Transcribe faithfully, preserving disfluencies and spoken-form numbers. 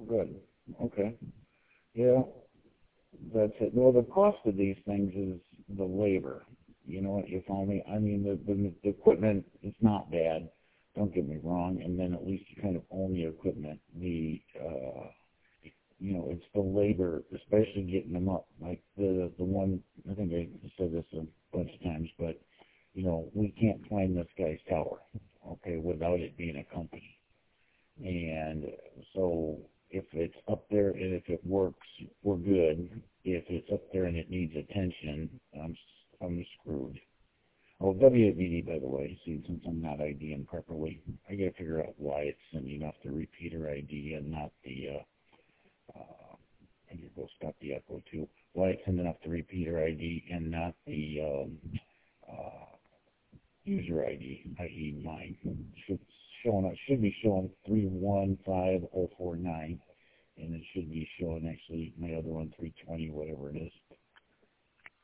Good. Okay. Yeah, that's it. Well, the cost of these things is the labor. You know, if only, I mean, the, the, the equipment is not bad. Don't get me wrong. And then at least you kind of own the equipment. The, uh, you know, it's the labor, especially getting them up. Like the the one, I think I said this a bunch of times, but you know, we can't climb this guy's tower, okay, without it being a company. And so if it's up there and if it works, we're good. If it's up there and it needs attention, I'm I'm screwed. Oh, W A V D, by the way, see, since I'm not IDing properly, I got to figure out why it's sending off the repeater I D and not the, uh, uh, I need to go stop the echo too, why it's sending off the repeater I D and not the um, uh, user I D, that is mine. Should, showing, it should be showing three one five zero four nine, and it should be showing actually my other one three twenty, whatever